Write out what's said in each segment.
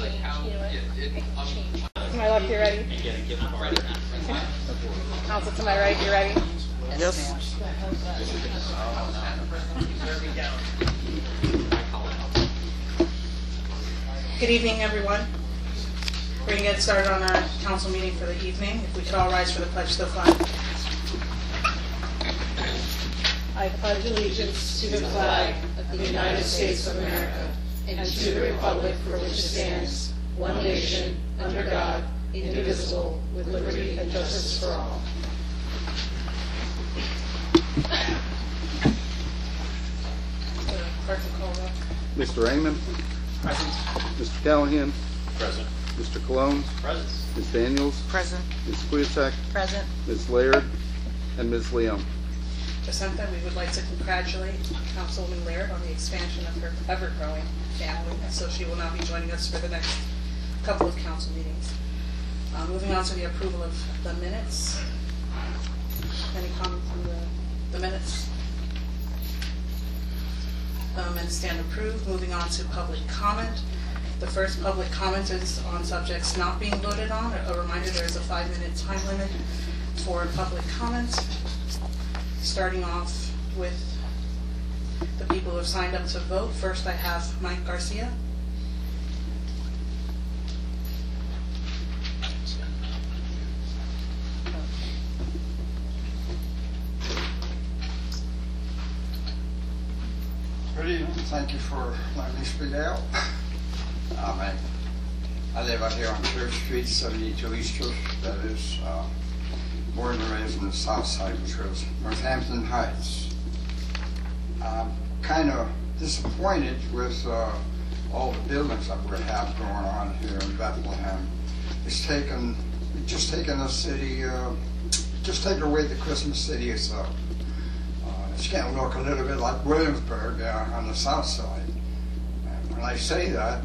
like how To my left, you ready? Council, to my right, you ready? Yes. Good evening, everyone. We're going to get started on our council meeting for the evening. If we could all rise for the pledge to the flag. I pledge allegiance to the flag of the United States of America and to the republic for which it stands, one nation, under God, indivisible, with liberty and justice for all. Clerk will call roll. Mr. Amon? present. Mr. Callahan? Present. Mr. Cologne? Present. Ms. Daniels? Present. Ms. Kwiatek? Present. Ms. Laird? And Ms. Leung. Jacinta, we would like to congratulate Councilwoman Laird on the expansion of her ever-growing family, so she will now be joining us for the next couple of council meetings. Moving on to the approval of the minutes. Any comment on the minutes? Minutes stand approved. Moving on to public comment. The first public comment is on subjects not being voted on. A reminder, there is a 5-minute time limit for public comment. Starting off with the people who have signed up to vote. First, I have Mike Garcia. Good evening. Thank you for letting me speak out. I live out here on 3rd Street, 72 East Church. That is born and raised in the South Side, which was Northampton Heights. I'm kind of disappointed with all the buildings that we have going on here in Bethlehem. It's just taken the city, just taken away the Christmas city itself. It's going to look a little bit like Williamsburg on the south side. And when I say that,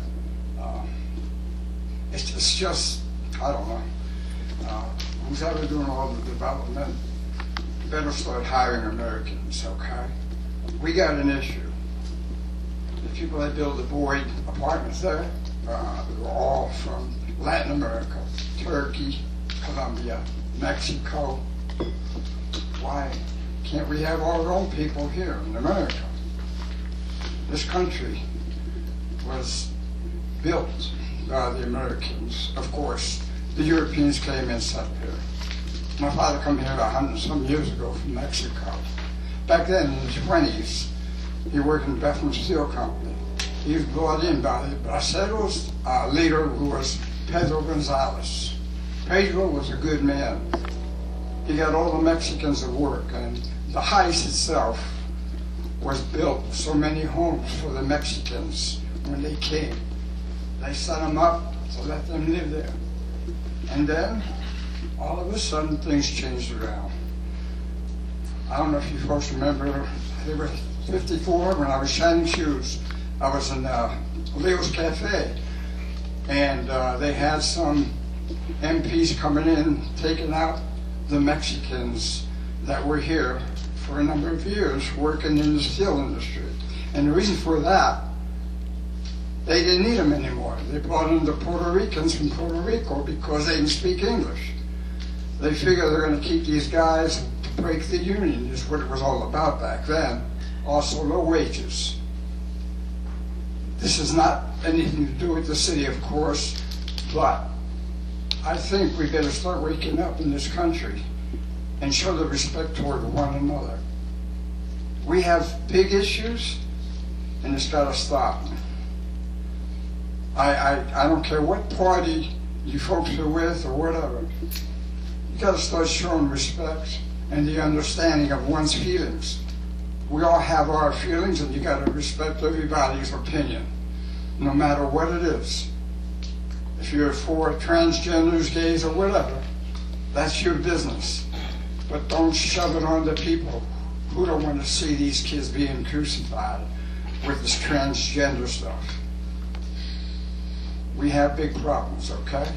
it's just, I don't know. Who's ever doing all the development better start hiring Americans, okay? We got an issue. The people that build the Boyd apartments there, they're all from Latin America, Turkey, Colombia, Mexico. Why can't we have our own people here in America? This country was built by the Americans. Of course, the Europeans came and set here. My father came here 100-some years ago from Mexico. Back then, in the 20s, he worked in the Bethlehem Steel Company. He was brought in by the Braceros leader, who was Pedro Gonzalez. Pedro was a good man. He got all the Mexicans to work, and the Heights itself was built, so many homes for the Mexicans when they came. They set them up to let them live there. And then, all of a sudden, things changed around. I don't know if you folks remember, they were 54 when I was shining shoes. I was in Leo's Cafe, and they had some MPs coming in, taking out the Mexicans that were here for a number of years working in the steel industry. And the reason for that, they didn't need them anymore. They brought in the Puerto Ricans from Puerto Rico because they didn't speak English. They figured they're going to keep these guys to break the union, is what it was all about back then. Also low wages. This has not anything to do with the city, of course, but I think we better start waking up in this country and show the respect toward one another. We have big issues, and it's got to stop. I don't care what party you folks are with or whatever. You got to start showing respect and the understanding of one's feelings. We all have our feelings, and you got to respect everybody's opinion, no matter what it is. If you're for transgenders, gays, or whatever, that's your business. But don't shove it on the people who don't want to see these kids being crucified with this transgender stuff. We have big problems, okay?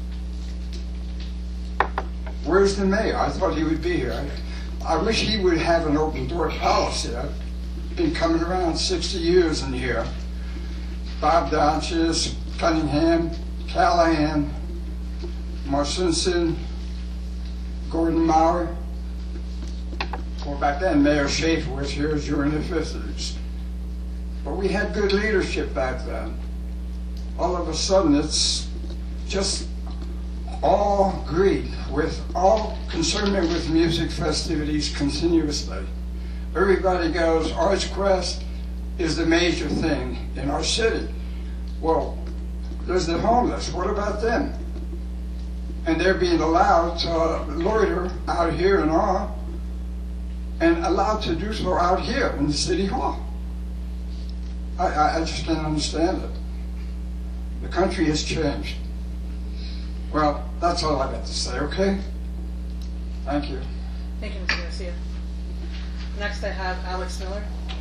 Where's the mayor? I thought he would be here. I wish he would have an open door policy. I've been coming around 60 years in here. Bob Dodges, Cunningham, Callahan, Marcinson, Gordon Maurer. Well, back then, Mayor Schaefer was here during the 50s. But we had good leadership back then. All of a sudden, it's just all greed, with all concernment with music festivities continuously. Everybody goes, Arts Quest is the major thing in our city. Well, there's the homeless. What about them? And they're being allowed to loiter out here and all, and allowed to do so out here in the city hall. I just can't understand it. The country has changed. Well, that's all I got to say, okay? Thank you. Thank you, Mr. Garcia. Next, I have Alex Miller.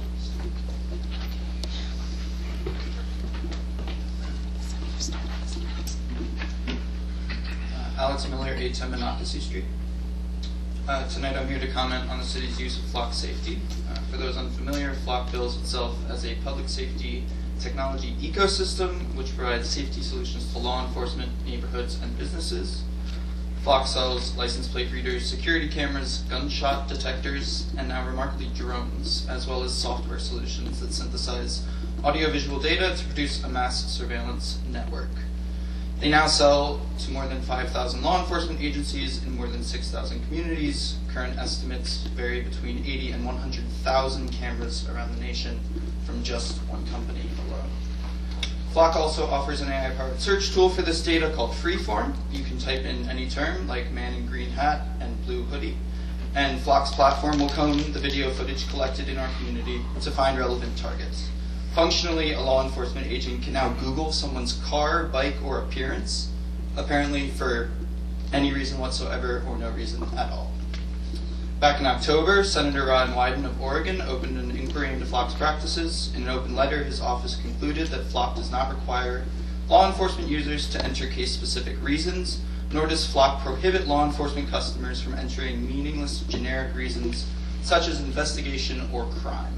Alex Miller, 810 Monocacy Street. Tonight I'm here to comment on the city's use of Flock safety. For those unfamiliar, Flock bills itself as a public safety technology ecosystem which provides safety solutions to law enforcement, neighborhoods, and businesses. Flock sells license plate readers, security cameras, gunshot detectors, and now remarkably drones, as well as software solutions that synthesize audiovisual data to produce a mass surveillance network. They now sell to more than 5,000 law enforcement agencies in more than 6,000 communities. Current estimates vary between 80 and 100,000 cameras around the nation from just one company alone. Flock also offers an AI-powered search tool for this data called Freeform. You can type in any term like man in green hat and blue hoodie, and Flock's platform will comb the video footage collected in our community to find relevant targets. Functionally, a law enforcement agent can now Google someone's car, bike, or appearance, apparently for any reason whatsoever or no reason at all. Back in October, Senator Ron Wyden of Oregon opened an inquiry into Flock's practices. In an open letter, his office concluded that Flock does not require law enforcement users to enter case-specific reasons, nor does Flock prohibit law enforcement customers from entering meaningless, generic reasons such as investigation or crime.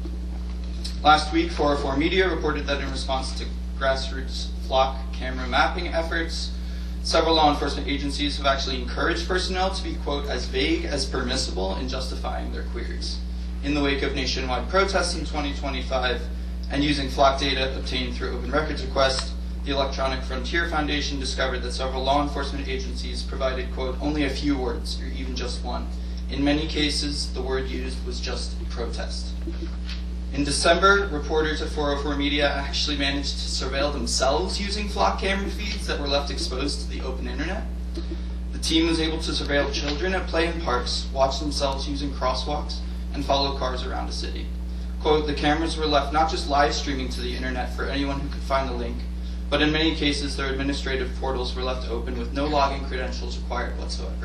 Last week, 404 Media reported that in response to grassroots Flock camera mapping efforts, several law enforcement agencies have actually encouraged personnel to be, quote, as vague as permissible in justifying their queries. In the wake of nationwide protests in 2025 and using Flock data obtained through open records request, the Electronic Frontier Foundation discovered that several law enforcement agencies provided, quote, only a few words, or even just one. In many cases, the word used was just protest. In December, reporters at 404 Media actually managed to surveil themselves using Flock camera feeds that were left exposed to the open internet. The team was able to surveil children at play in parks, watch themselves using crosswalks, and follow cars around a city. Quote, the cameras were left not just live streaming to the internet for anyone who could find the link, but in many cases their administrative portals were left open with no login credentials required whatsoever.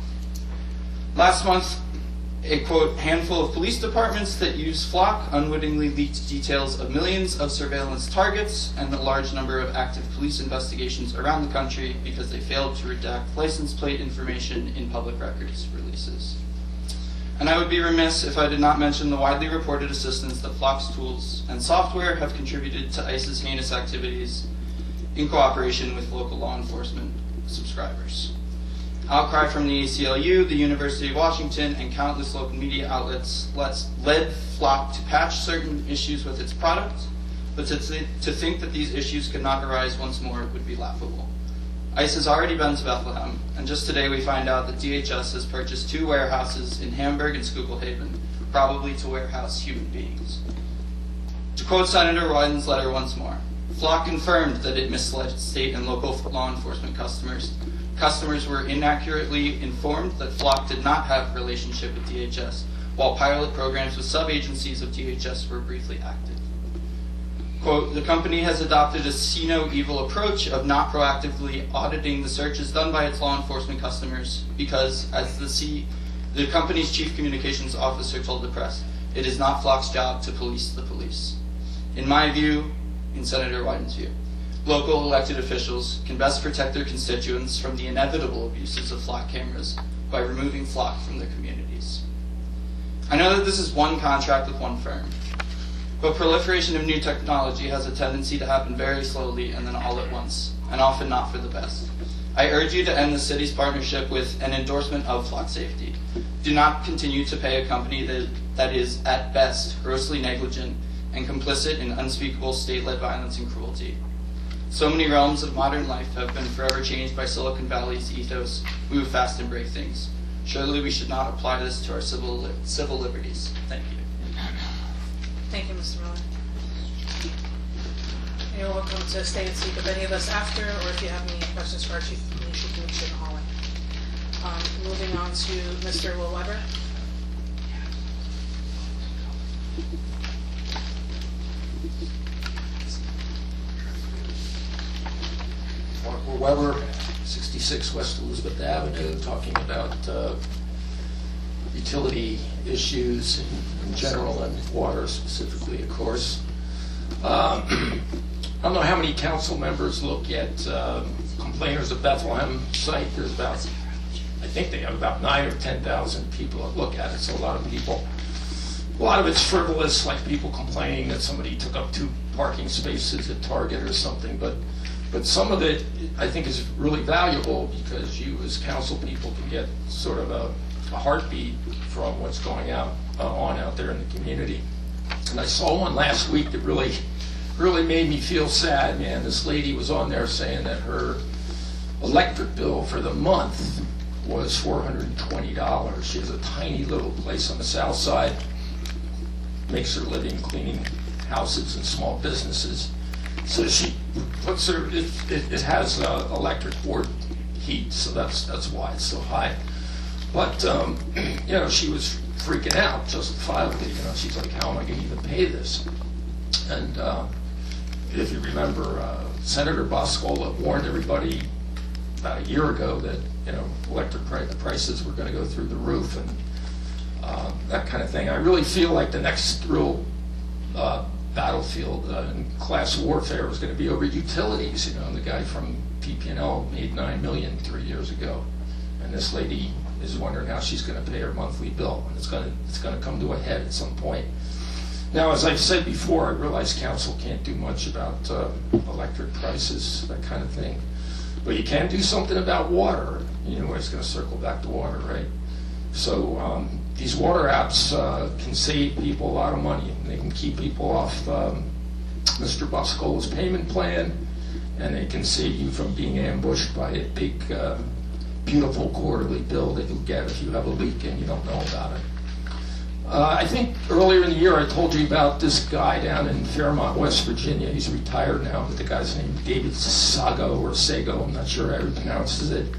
Last month, a, quote, handful of police departments that use Flock unwittingly leaked details of millions of surveillance targets and a large number of active police investigations around the country because they failed to redact license plate information in public records releases. And I would be remiss if I did not mention the widely reported assistance that Flock's tools and software have contributed to ICE's heinous activities in cooperation with local law enforcement subscribers. Outcry from the ACLU, the University of Washington, and countless local media outlets led Flock to patch certain issues with its product, but to think that these issues could not arise once more would be laughable. ICE has already been to Bethlehem, and just today we find out that DHS has purchased 2 warehouses in Hamburg and Schuylkill Haven, probably to warehouse human beings. To quote Senator Wyden's letter once more, Flock confirmed that it misled state and local law enforcement customers. Customers were inaccurately informed that Flock did not have a relationship with DHS, while pilot programs with sub-agencies of DHS were briefly active. Quote, the company has adopted a see-no-evil approach of not proactively auditing the searches done by its law enforcement customers because, as the company's chief communications officer told the press, it is not Flock's job to police the police. In my view, in Senator Wyden's view, local elected officials can best protect their constituents from the inevitable abuses of Flock cameras by removing Flock from their communities. I know that this is one contract with one firm, But proliferation of new technology has a tendency to happen very slowly and then all at once, and often not for the best. I urge you to end the city's partnership with an endorsement of flock safety. Do not continue to pay a company that is, at best, grossly negligent and complicit in unspeakable state-led violence and cruelty. So many realms of modern life have been forever changed by Silicon Valley's ethos, move fast and break things. Surely we should not apply this to our civil liberties. Thank you. Thank you, Mr. Miller. You're welcome to stay and speak with any of us after, or if you have any questions for our Chief of Police, you can reach in the hallway. Moving on to Mr. Will Weber. Michael Weber, 66 West Elizabeth Avenue, talking about utility issues in general and water specifically, of course. I don't know how many council members look at Complainers of Bethlehem site. There's about, I think they have about 9,000 or 10,000 people that look at it, so a lot of people. A lot of it's frivolous, like people complaining that somebody took up 2 parking spaces at Target or something, but some of it I think is really valuable because you as council people can get sort of a heartbeat from what's going on out there in the community. And I saw one last week that really made me feel sad, man. This lady was on there saying that her electric bill for the month was $420. She has a tiny little place on the south side, makes her living cleaning houses and small businesses. So she puts her, it has electric board heat, so that's why it's so high. But, you know, she was freaking out, justifiably. You know, she's like, how am I going to even pay this? And if you remember, Senator Boscola warned everybody about a year ago that, you know, electric prices were going to go through the roof and that kind of thing. I really feel like the next real battlefield in class warfare was going to be over utilities. You know, the guy from PP&L made $9 million 3 years ago, and this lady is wondering how she's going to pay her monthly bill, and it's going to come to a head at some point. Now, as I've said before, I realize council can't do much about electric prices, that kind of thing, but you can do something about water. You know, it's going to circle back to water, right? So these water apps can save people a lot of money. They can keep people off Mr. Boscola's payment plan, and they can save you from being ambushed by a big, beautiful quarterly bill that you'll get if you have a leak and you don't know about it. I think earlier in the year I told you about this guy down in Fairmont, West Virginia. He's retired now, but the guy's name is David Sago, or Sago, I'm not sure how he pronounces it.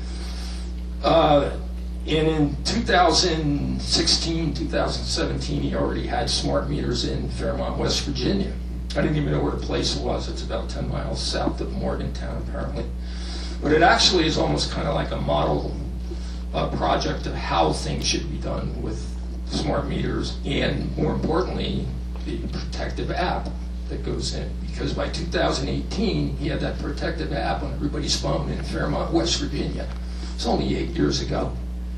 And in 2016, 2017, he already had smart meters in Fairmont, West Virginia. I didn't even know where the place was. It's about 10 miles south of Morgantown, apparently. But it actually is almost kind of like a model project of how things should be done with smart meters, and more importantly, the protective app that goes in. Because by 2018, he had that protective app on everybody's phone in Fairmont, West Virginia. It's only 8 years ago.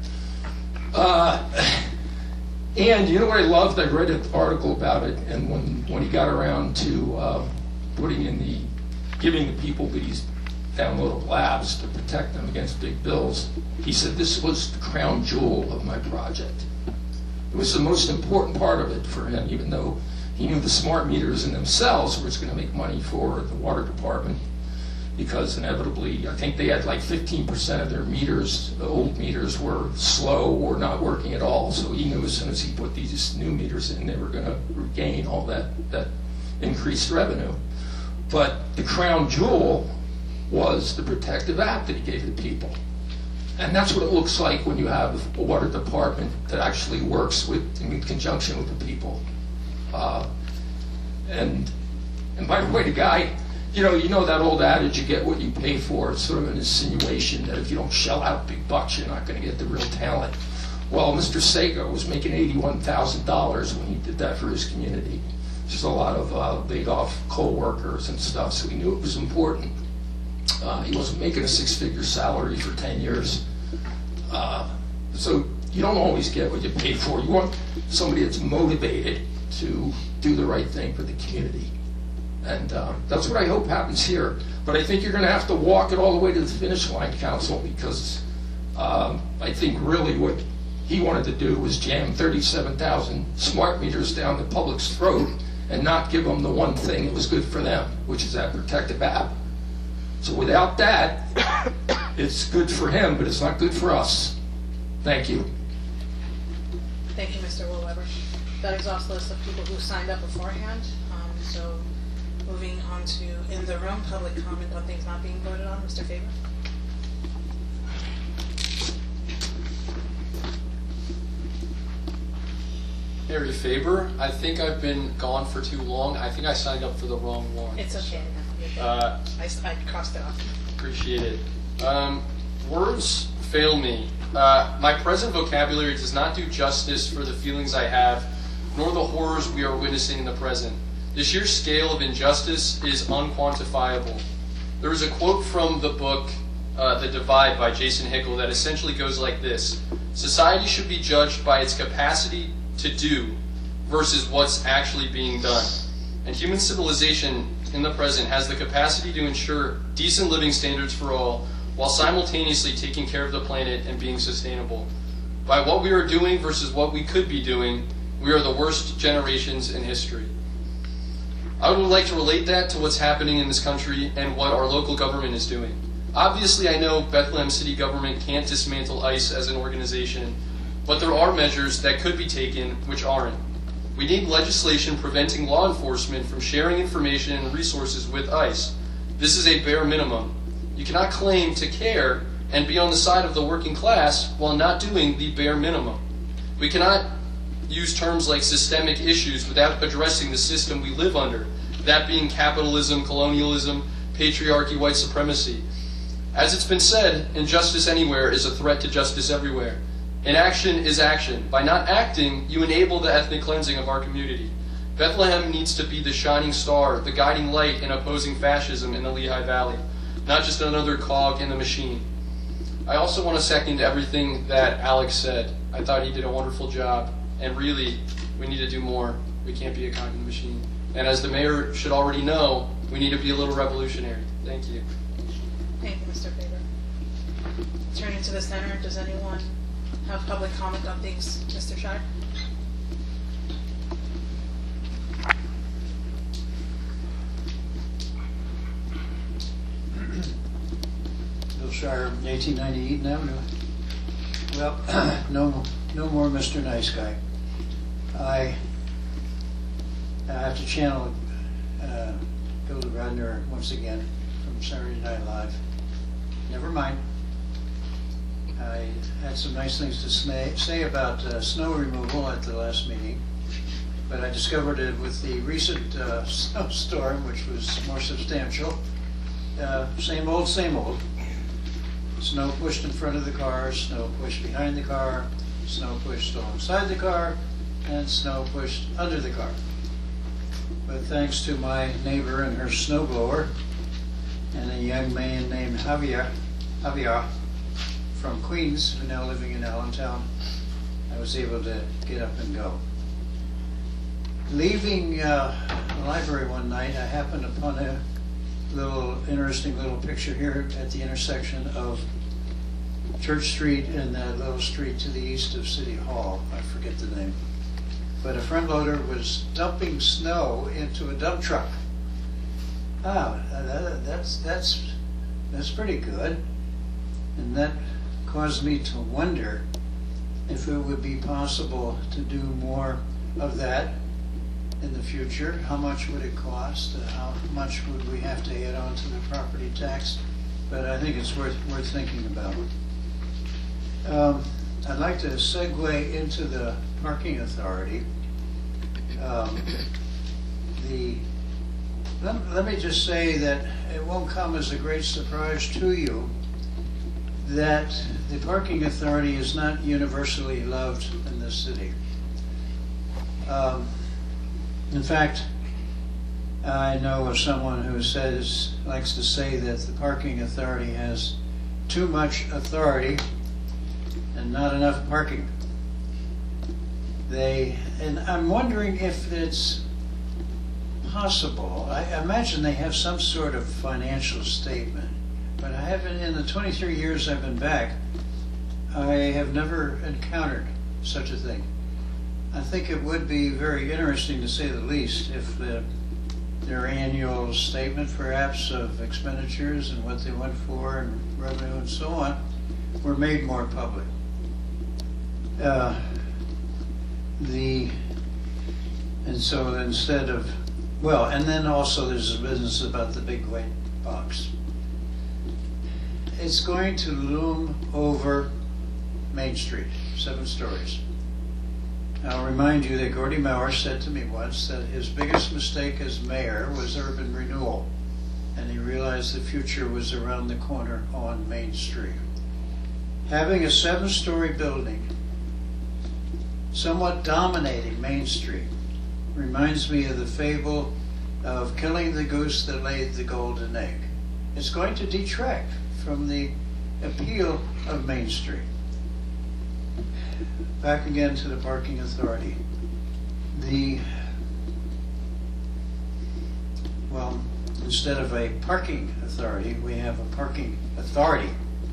And you know what I loved? I read an article about it, and when he got around to giving the people these downloadable apps to protect them against big bills, he said this was the crown jewel of my project. It was the most important part of it for him, even though he knew the smart meters in themselves were going to make money for the water department, because inevitably, I think they had like 15% of their meters, the old meters, were slow or not working at all. So he knew as soon as he put these new meters in, they were going to regain all that increased revenue. But the crown jewel was the protective app that he gave the people. And that's what it looks like when you have a water department that actually works in conjunction with the people. And by the way, the guy, you know that old adage, you get what you pay for. It's sort of an insinuation that if you don't shell out big bucks, you're not going to get the real talent. Well, Mr. Sago was making $81,000 when he did that for his community. There's a lot of laid-off coal workers and stuff, so he knew it was important. He wasn't making a six-figure salary for 10 years. So you don't always get what you pay for. You want somebody that's motivated to do the right thing for the community. And that's what I hope happens here. But I think you're going to have to walk it all the way to the finish line, Council, because I think really what he wanted to do was jam 37,000 smart meters down the public's throat and not give them the one thing that was good for them, which is that protective app. So without that, it's good for him, but it's not good for us. Thank you. Thank you, Mr. Woolweber. That exhausts the list of people who signed up beforehand. So moving on to in the room, public comment on things not being voted on. Mr. Faber. Harry Faber. I think I've been gone for too long. I think I signed up for the wrong one. It's okay. I crossed it off. Appreciate it. Words fail me. My present vocabulary does not do justice for the feelings I have, nor the horrors we are witnessing in the present. The sheer scale of injustice is unquantifiable. There is a quote from the book The Divide by Jason Hickel that essentially goes like this: society should be judged by its capacity to do versus what's actually being done. And human civilization in the present has the capacity to ensure decent living standards for all while simultaneously taking care of the planet and being sustainable. By what we are doing versus what we could be doing, we are the worst generations in history. I would like to relate that to what's happening in this country and what our local government is doing. Obviously, I know Bethlehem City government can't dismantle ICE as an organization, but there are measures that could be taken which aren't. We need legislation preventing law enforcement from sharing information and resources with ICE. This is a bare minimum. You cannot claim to care and be on the side of the working class while not doing the bare minimum. We cannot use terms like systemic issues without addressing the system we live under, that being capitalism, colonialism, patriarchy, white supremacy. As it's been said, injustice anywhere is a threat to justice everywhere. Inaction is action. By not acting, you enable the ethnic cleansing of our community. Bethlehem needs to be the shining star, the guiding light in opposing fascism in the Lehigh Valley, not just another cog in the machine. I also want to second everything that Alex said. I thought he did a wonderful job, and really, we need to do more. We can't be a cog in the machine. And as the mayor should already know, we need to be a little revolutionary. Thank you. Thank you, Mr. Faber. Turning to the center, does anyone have public comment on things? Mr. Shire? Bill Shire, 1890 Eden Avenue. Well, no more Mr. Nice Guy. I have to channel Hilda Radner once again from Saturday Night Live. Never mind. I had some nice things to say about snow removal at the last meeting, but I discovered it with the recent snowstorm, which was more substantial. Same old, same old. Snow pushed in front of the car, snow pushed behind the car, snow pushed alongside the car, and snow pushed under the car. But thanks to my neighbor and her snowblower, and a young man named Javier from Queens, who's now living in Allentown, I was able to get up and go. Leaving the library one night, I happened upon a interesting little picture here at the intersection of Church Street and that little street to the east of City Hall. I forget the name. But a front loader was dumping snow into a dump truck. That's pretty good. And that caused me to wonder if it would be possible to do more of that in the future. How much would it cost? How much would we have to add on to the property tax? But I think it's worth thinking about. I'd like to segue into the parking authority. Let me just say that it won't come as a great surprise to you that the parking authority is not universally loved in this city. In fact, I know of someone who likes to say that the parking authority has too much authority and not enough parking. and I'm wondering if it's possible. I imagine they have some sort of financial statement, but I haven't, in the 23 years I've been back, I have never encountered such a thing. I think it would be very interesting, to say the least, if their annual statement perhaps of expenditures and what they went for and revenue and so on were made more public. And so instead of, well, and then also there's a business about the big white box. It's going to loom over Main Street, 7 stories. I'll remind you that Gordy Maurer said to me once that his biggest mistake as mayor was urban renewal, and he realized the future was around the corner on Main Street. Having a 7-story building somewhat dominating Main Street reminds me of the fable of killing the goose that laid the golden egg. It's going to detract from the appeal of Main Street. Back again to the parking authority. Well, instead of a parking authority, we have a parking authority.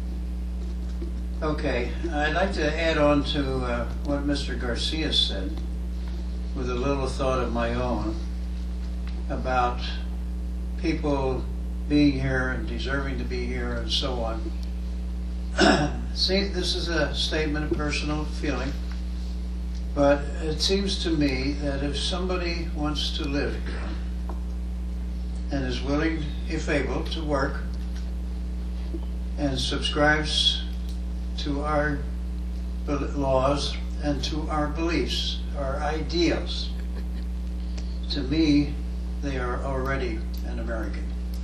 Okay, I'd like to add on to what Mr. Garcia said with a little thought of my own about people being here and deserving to be here and so on. See, this is a statement of personal feeling, but it seems to me that if somebody wants to live here and is willing, if able, to work and subscribes to our laws and to our beliefs, our ideals, to me, they are already an American.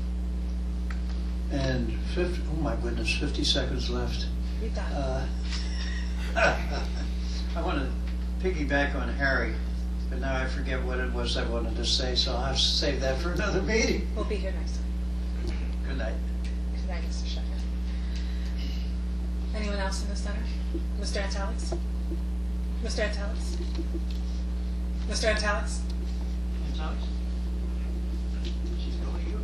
And 50, oh my goodness, 50 seconds left. You got it. I want to piggyback on Harry, but now I forget what it was I wanted to say, so I'll have to save that for another meeting. We'll be here next time. Good night. Good night, Mr. Shepherd. Anyone else in the center? Mr. Antalix? Mr. Antalix? Mr. Antalix? She's going to you.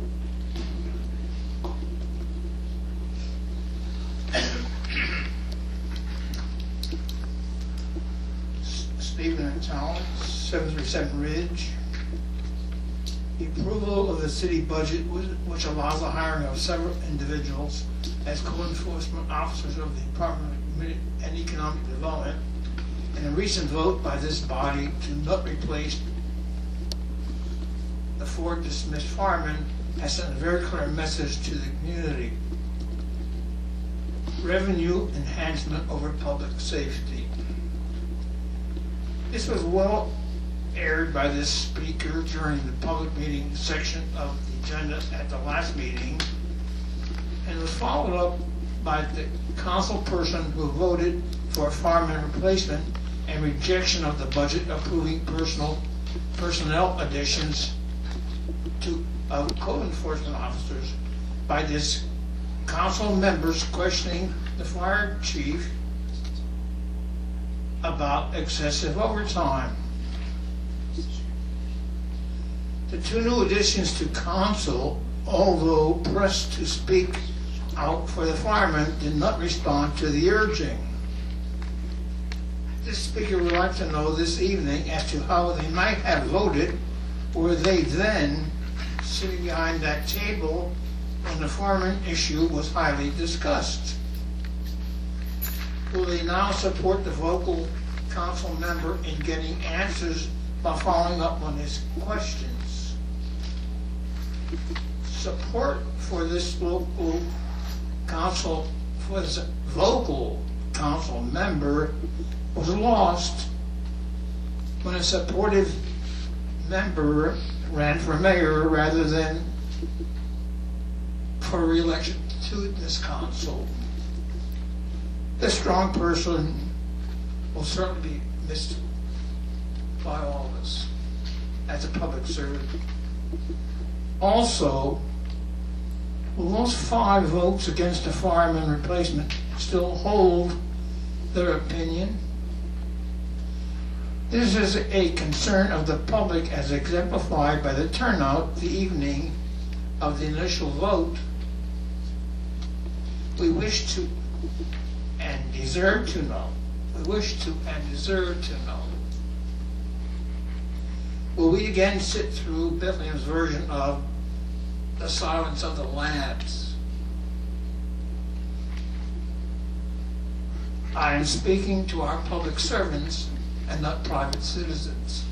Stephen Antalix, 737 Ridge. The approval of the city budget, which allows the hiring of several individuals as code enforcement officers of the Department of Economic Development, and a recent vote by this body to not replace the 4 dismissed firemen has sent a very clear message to the community. Revenue enhancement over public safety. This was well aired by this speaker during the public meeting section of the agenda at the last meeting, and was followed up by the council person who voted for fireman replacement and rejection of the budget approving personnel additions to code enforcement officers by this council members questioning the fire chief about excessive overtime. The 2 new additions to council, although pressed to speak out for the firemen, did not respond to the urging. This speaker would like to know this evening as to how they might have voted were they then sitting behind that table when the fireman issue was highly discussed. Will they now support the vocal council member in getting answers by following up on his questions? Support for this local council, for this vocal council member was lost when a supportive member ran for mayor rather than for re-election to this council. This strong person will certainly be missed by all of us as a public servant. Also, will those 5 votes against the fireman replacement still hold their opinion? This is a concern of the public as exemplified by the turnout the evening of the initial vote. We wish to and deserve to know. We wish to and deserve to know. Will we again sit through Bethlehem's version of the Silence of the Lambs? I am speaking to our public servants and not private citizens.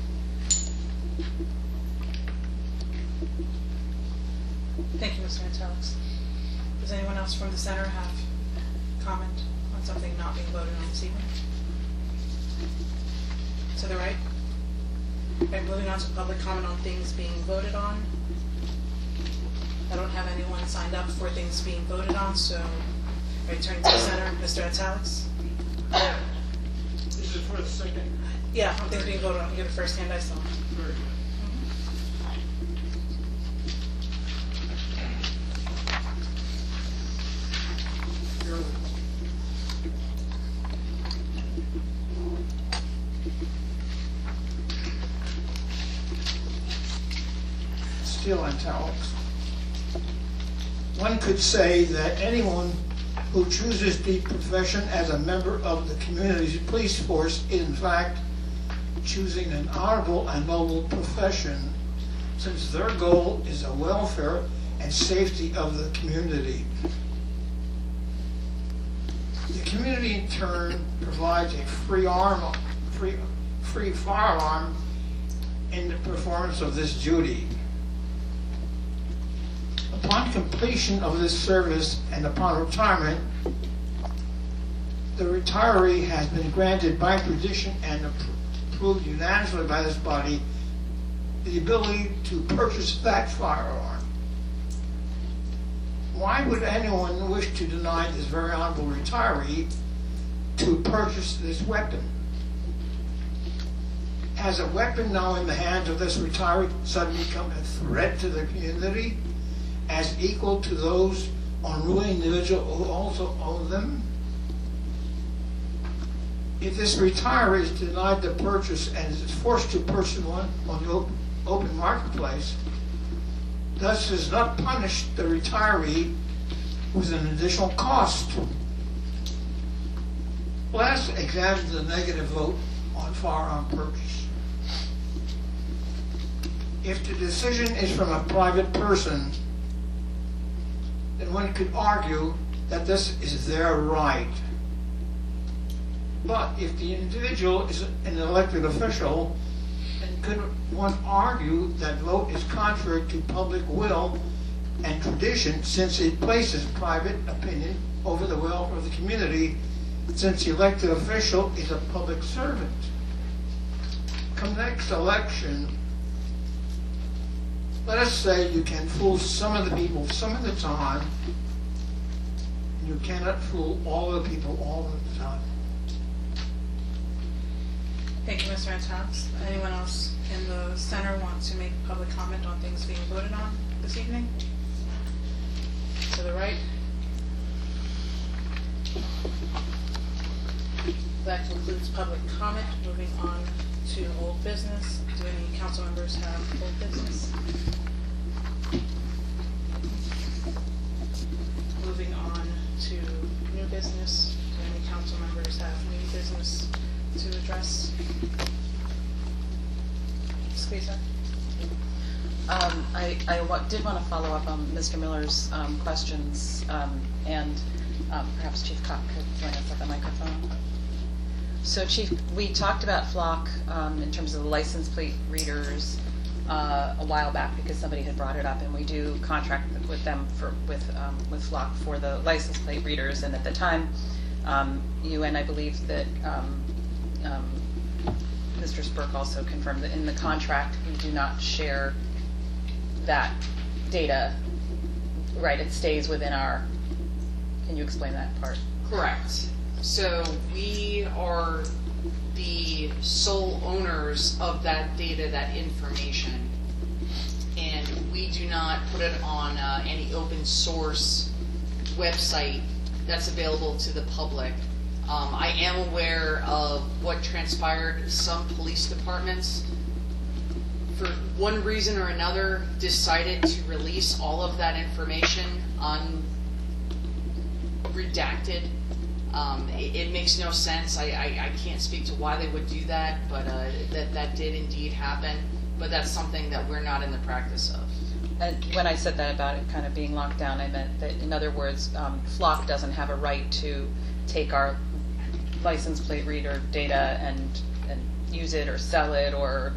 Thank you, Mr. Antelix. Does anyone else from the center have comment on something not being voted on this evening? To the right? Okay, moving on to public comment on things being voted on. I don't have anyone signed up for things being voted on, so turning to the center, Mr. Antelix. This is for the second. Yeah, on things being voted on. You're the first hand I saw. Very good. Still italics. One could say that anyone who chooses the profession as a member of the community's police force is in fact choosing an honorable and noble profession, since their goal is the welfare and safety of the community. The community in turn provides a free firearm in the performance of this duty. Upon completion of this service and upon retirement, the retiree has been granted by tradition and approved unanimously by this body the ability to purchase that firearm. Why would anyone wish to deny this very honorable retiree to purchase this weapon? Has a weapon now in the hands of this retiree suddenly become a threat to the community as equal to those unruly individuals who also own them? If this retiree is denied the purchase and is forced to purchase one on the open marketplace, thus does not punish the retiree with an additional cost. Let us examine the negative vote on firearm purchase. If the decision is from a private person, then one could argue that this is their right. But if the individual is an elected official, then could one argue that vote is contrary to public will and tradition, since it places private opinion over the welfare of the community, since the elected official is a public servant? Come next election, let us say you can fool some of the people some of the time, and you cannot fool all the people all of the time. Thank you, Mr. Antelix. Anyone else in the center want to make public comment on things being voted on this evening? To the right. That concludes public comment. Moving on to old business. Do any council members have old business? Moving on to new business. Do any council members have new business to address? Squeezer? I did want to follow up on Mr. Miller's questions, and perhaps Chief Cock could join us at the microphone. So, Chief, we talked about Flock in terms of the license plate readers a while back because somebody had brought it up, and we do contract with them with Flock for the license plate readers. And at the time, you and I believe that Mr. Spurk also confirmed that in the contract we do not share that data, right? It stays within our. Can you explain that part? Correct. So we are the sole owners of that data, that information, and we do not put it on any open source website that's available to the public. I am aware of what transpired. Some police departments, for one reason or another, decided to release all of that information unredacted. It makes no sense. I can't speak to why they would do that, but that did indeed happen. But that's something that we're not in the practice of. And when I said that about it kind of being locked down, I meant that, in other words, Flock doesn't have a right to take our license plate reader data and use it or sell it or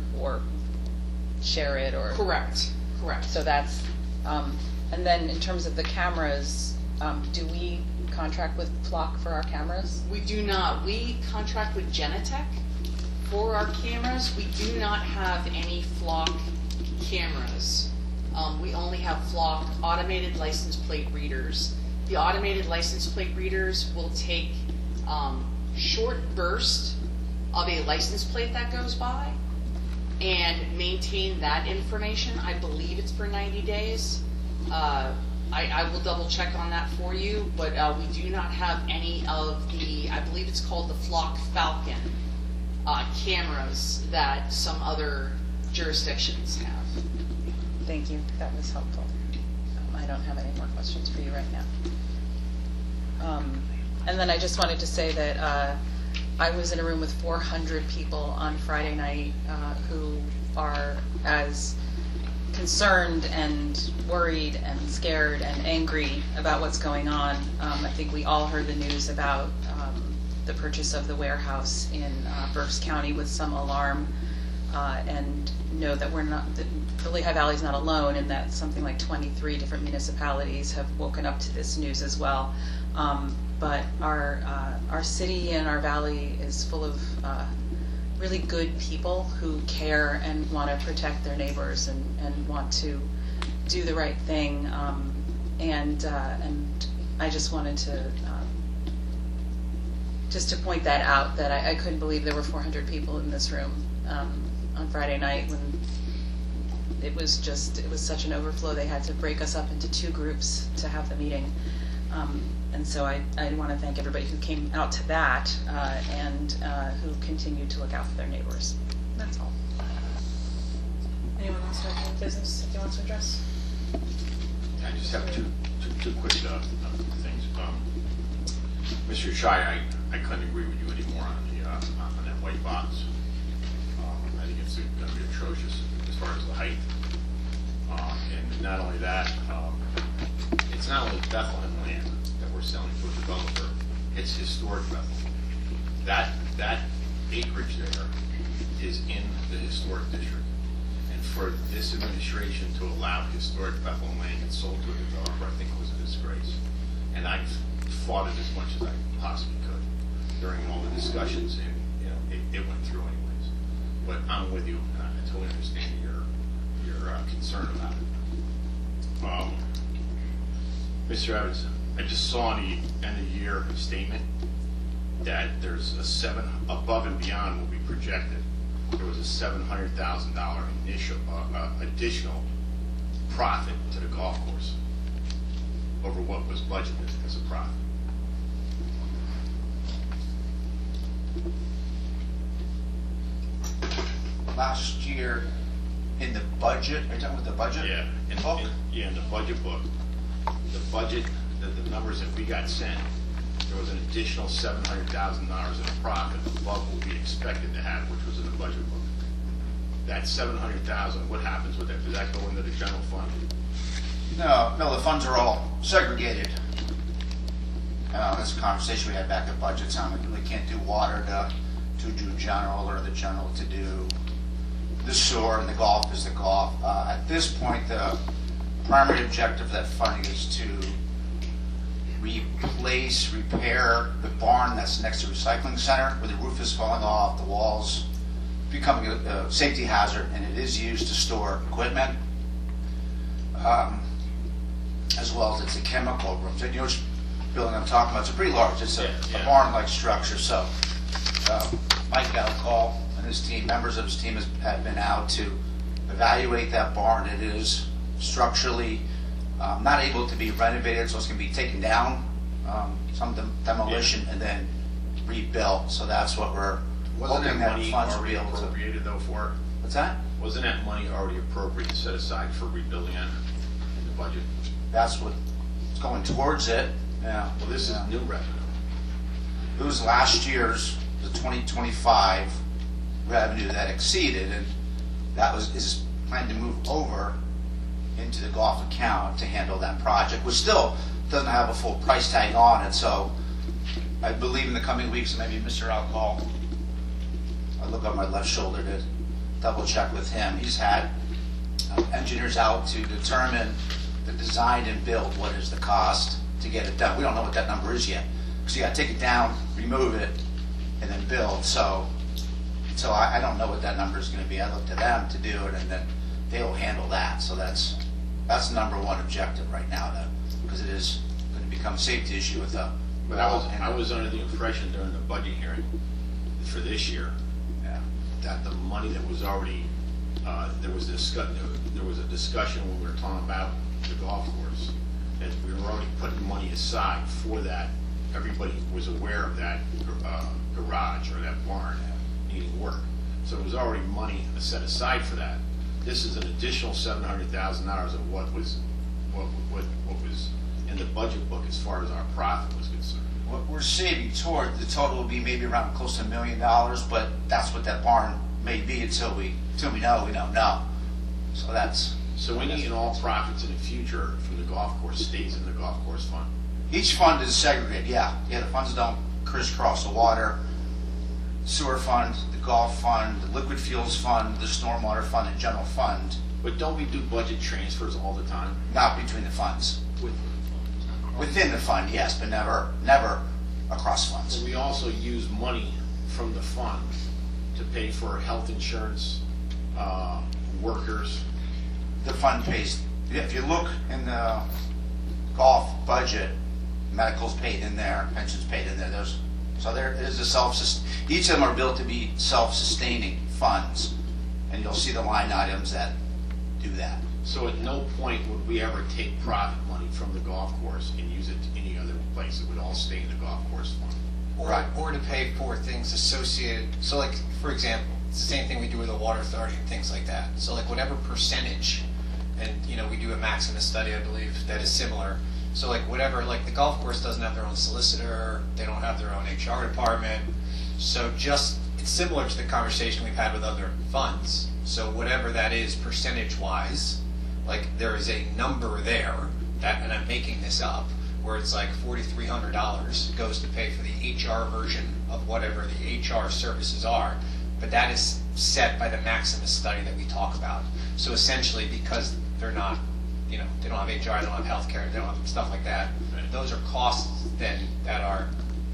share it or. Correct. So that's, and then in terms of the cameras, do we contract with Flock for our cameras? We do not. We contract with Genetec for our cameras. We do not have any Flock cameras. We only have Flock automated license plate readers. The automated license plate readers will take short bursts of a license plate that goes by and maintain that information. I believe it's for 90 days. I will double check on that for you, but we do not have any of the, I believe it's called the Flock Falcon cameras that some other jurisdictions have. Thank you, that was helpful. I don't have any more questions for you right now. And then I just wanted to say that I was in a room with 400 people on Friday night who are as concerned and worried and scared and angry about what's going on. I think we all heard the news about the purchase of the warehouse in Berks County with some alarm, and know that the Lehigh Valley is not alone, and that something like 23 different municipalities have woken up to this news as well. But our city and our valley is full of really good people who care and want to protect their neighbors and want to do the right thing. And I just wanted to point that out, that I couldn't believe there were 400 people in this room on Friday night when it was such an overflow. They had to break us up into 2 groups to have the meeting. And so I want to thank everybody who came out to that and who continued to look out for their neighbors. That's all. Anyone else have any business that they want to address? I just have two quick things. Mr. Shai, I couldn't agree with you anymore on that white box. I think it's going to be atrocious as far as the height. And not only that, it's not only Bethlehem land that we're selling to a developer, it's historic Bethlehem. That acreage there is in the historic district. And for this administration to allow historic Bethlehem land get sold to a developer, I think it was a disgrace. And I've fought it as much as I possibly could during all the discussions, and it went through anyways. But I'm with you, and I totally understand your concern about it. Mr. Evans, I just saw in the end of the year statement that there's above and beyond what we projected. There was a $700,000 initial additional profit to the golf course over what was budgeted as a profit. Last year, in the budget, are you talking about the budget? Yeah, in the budget book, the numbers that we got sent, there was an additional $700,000 in a profit above what we expected to have, which was in the budget book. That $700,000, what happens with that? Does that go into the general fund? No, the funds are all segregated. That's a conversation we had back at budget time. We really can't do water to do general, or the general to do the sewer, and the golf is the golf. At this point, the primary objective of that funding is to repair the barn that's next to the recycling center, where the roof is falling off, the walls becoming a safety hazard, and it is used to store equipment, as well as it's a chemical room. So you know which building I'm talking about? It's pretty large. It's a barn-like structure. So Mike got a call, and his team, members of his team have been out to evaluate that barn. It is structurally not able to be renovated, so it's going to be taken down, some demolition, and then rebuilt, so that's what we're Wasn't that hoping that money funds will be already able to. appropriated though for it? What's that? Wasn't that money already appropriated set aside for rebuilding it in the budget? That's what's going towards it, yeah. Well, this is Yeah. new revenue. It was last year's, the 2025 revenue that exceeded, and that is planned to move over into the golf account to handle that project, which still doesn't have a full price tag on it, so I believe in the coming weeks, maybe Mr. Alcohol, I'll look on my left shoulder to double check with him. He's had engineers out to determine the design and build, what is the cost to get it done. We don't know what that number is yet, because you gotta take it down, remove it, and then build, so I don't know what that number is gonna be. I look to them to do it, and then they'll handle that, so that's the number one objective right now, because it is gonna become a safety issue with the. But I was under the impression during the budget hearing for this year, Yeah. that the money that was already, there was a discussion when we were talking about the golf course, that we were already putting money aside for that. Everybody was aware of that garage or that barn needing work. So it was already money set aside for that. This is an additional $700,000 of what was in the budget book as far as our profit was concerned. What we're saving toward, the total will be maybe around close to $1 million, but that's what that barn may be until we know, we don't know. So that's. So any and all profits in the future from the golf course stays in the golf course fund? Each fund is segregated, yeah. Yeah, the funds don't crisscross. The water, sewer fund, the golf fund, the liquid fuels fund, the stormwater fund, and general fund, But don't we do budget transfers all the time? not between the funds. Within the fund, yes, but never across funds. So we also use money from the fund to pay for health insurance, workers. The fund pays, if you look in the golf budget, medical's paid in there, pensions paid in there, so there is each of them are built to be self-sustaining funds, and you'll see the line items that do that. So at no point would we ever take profit money from the golf course and use it to any other place. It would all stay in the golf course fund. Right. Or to pay for things associated, so like, for example, it's the same thing we do with the water authority and things like that. So like whatever percentage, and we do a Maximus study, I believe, that is similar. So like whatever, like the golf course doesn't have their own solicitor, they don't have their own HR department. So it's similar to the conversation we've had with other funds. So whatever that is percentage-wise, like there is a number there, and I'm making this up, where it's like $4,300 goes to pay for the HR version of whatever the HR services are, but that is set by the Maximus study that we talk about. So essentially, because they're not, they don't have HR, they don't have healthcare, they don't have stuff like that, those are costs then that are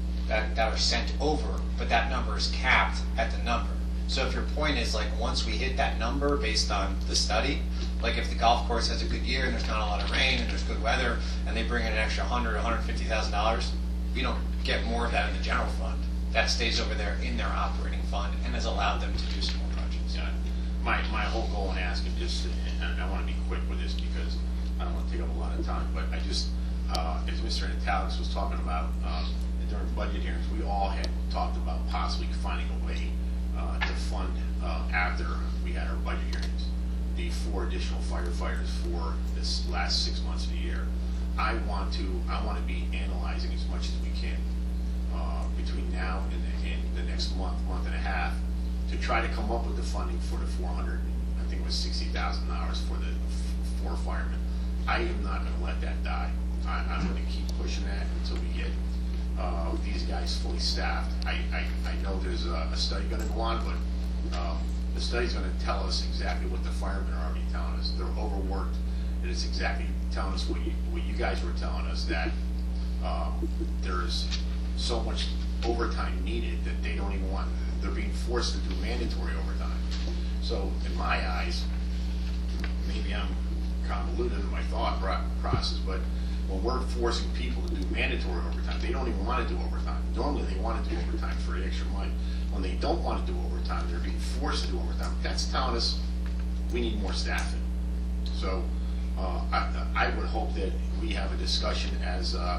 sent over, but that number is capped at the number. So if your point is like once we hit that number based on the study, like if the golf course has a good year and there's not a lot of rain and there's good weather and they bring in an extra $150,000, we don't get more of that in the general fund. That stays over there in their operating fund and has allowed them to do some more projects. Yeah. My whole goal in asking just, and I want to be quick with this because I don't want to take up a lot of time, but I just, as Mr. Natalis was talking about, during budget hearings, we all had talked about possibly finding a way to fund, after we had our budget hearings, the 4 additional firefighters for this last 6 months of the year. I want to be analyzing as much as we can between now and the next month and a half to try to come up with the funding for the I think it was $60,000 for the 4 firemen. I am not going to let that die. I'm going to keep pushing that until we get these guys fully staffed. I know there's a study going to go on, but the study's going to tell us exactly what the firemen are already telling us. They're overworked, and it's exactly telling us what you guys were telling us, that there's so much overtime needed that they don't even want. They're being forced to do mandatory overtime. So in my eyes, maybe I'm convoluted in my thought process, but when we're forcing people to do mandatory overtime, they don't even want to do overtime. Normally they want to do overtime for the extra money. When they don't want to do overtime, they're being forced to do overtime. That's telling us we need more staffing. So I would hope that we have a discussion as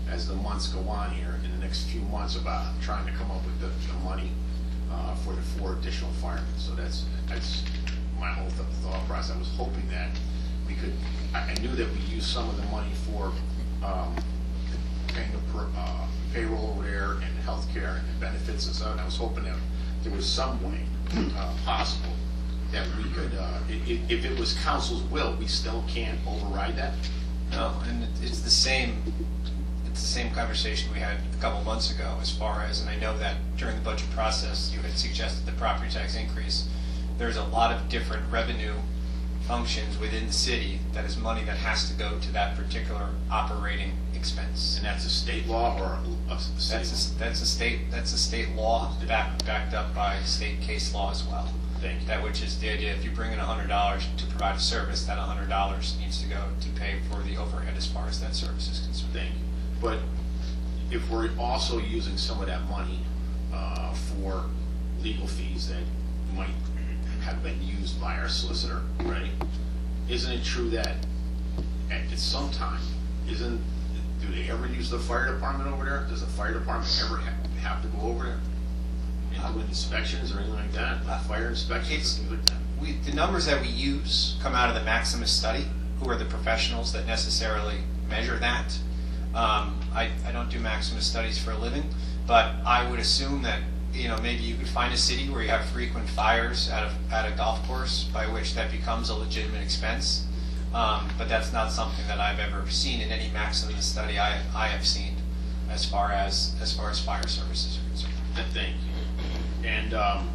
as the months go on here, in the next few months, about trying to come up with the money for the 4 additional firemen. So that's my whole thought process. I was hoping that we could, I knew that we used some of the money for paying the payroll over there and healthcare and benefits and so on. And I was hoping that there was some way possible that we could, if it was council's will, we still can't override that. No, and it's the same conversation we had a couple months ago as far as, and I know that during the budget process, you had suggested the property tax increase. There's a lot of different revenue functions within the city that is money that has to go to that particular operating expense. And that's a state law or a state? That's a state law backed up by state case law as well. Thank you. That which is the idea, if you bring in $100 to provide a service, that $100 needs to go to pay for the overhead as far as that service is concerned. Thank you. But if we're also using some of that money for legal fees that might have been used by our solicitor, right? Isn't it true that at some time, do they ever use the fire department over there? Does the fire department ever have to go over there and do inspections or anything like that? Fire inspections, things like that? The numbers that we use come out of the Maximus study, who are the professionals that necessarily measure that. I don't do Maximus studies for a living, but I would assume that maybe you could find a city where you have frequent fires at a golf course, by which that becomes a legitimate expense. But that's not something that I've ever seen in any Maximus study I have seen, as far as fire services are concerned. Thank you. And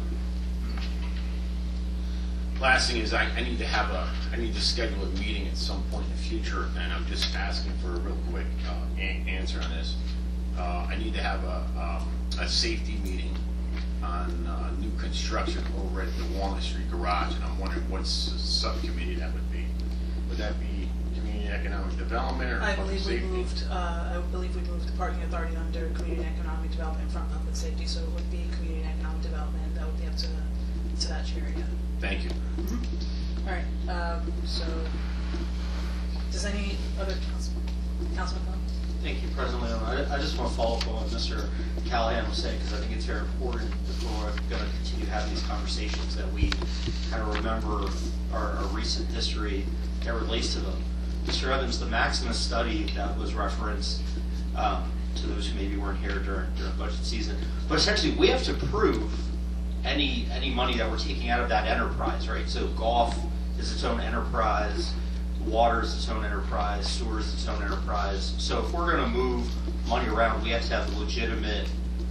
last thing is, I need to schedule a meeting at some point in the future, and I'm just asking for a real quick answer on this. I need to have a safety meeting on new construction over at the Walnut Street Garage, and I'm wondering what subcommittee that would be. Would that be Community Economic Development or Public Safety? I believe we moved the parking authority under Community Economic Development from Public Safety, so it would be Community Economic Development. That would be up to that chair, yeah. Thank you. All right, so does any other councilman comment? Thank you, President Leon. I just want to follow up on what Mr. Callahan was saying, because I think it's very important if we're going to continue having these conversations that we kind of remember our recent history that relates to them. Mr. Evans, the Maximus study that was referenced, to those who maybe weren't here during budget season, but essentially we have to prove any money that we're taking out of that enterprise, right? So golf is its own enterprise, water is its own enterprise, sewer is its own enterprise. So if we're going to move money around, we have to have a legitimate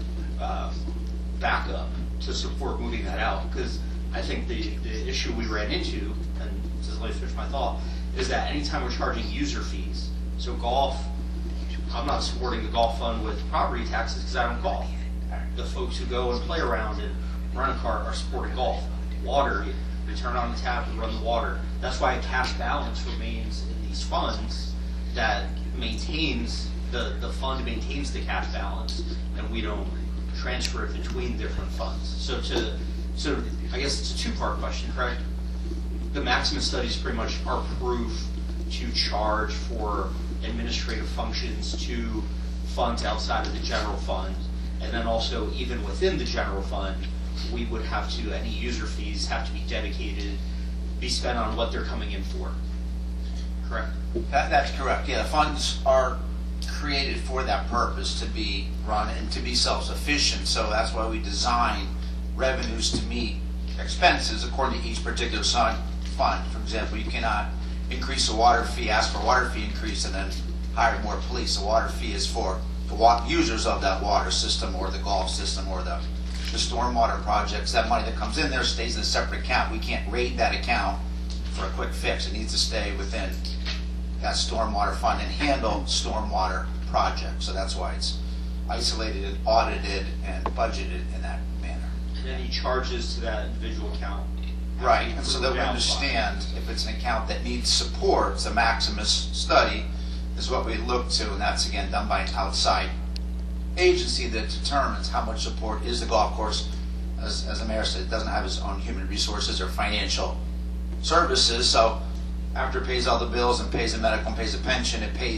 backup to support moving that out. Because I think the issue we ran into, and just let me finish my thought, is that anytime we're charging user fees, so golf, I'm not supporting the golf fund with property taxes because I don't golf. The folks who go and play around and rent a car are supporting golf. Water, we turn on the tap and run the water. That's why a cash balance remains in these funds that maintains, the fund maintains the cash balance, and we don't transfer it between different funds. So I guess it's a two-part question, correct? The Maximus studies pretty much are proof to charge for administrative functions to funds outside of the general fund, and then also even within the general fund, we would have to, any user fees have to be dedicated, be spent on what they're coming in for. Correct? That's correct. Yeah, the funds are created for that purpose, to be run and to be self-sufficient. So that's why we design revenues to meet expenses according to each particular fund. For example, you cannot increase the water fee, ask for a water fee increase, and then hire more police. The water fee is for the users of that water system or the golf system or the stormwater projects. That money that comes in there stays in a separate account. We can't raid that account for a quick fix. It needs to stay within that stormwater fund and handle stormwater projects. So that's why it's isolated and audited and budgeted in that manner. And any charges to that individual account? Right, and so that we understand if it's an account that needs support, the Maximus study is what we look to, and that's again done by an outside agency that determines how much support is the golf course. As the mayor said, it doesn't have its own human resources or financial services, so after it pays all the bills and pays the medical and pays the pension, it pays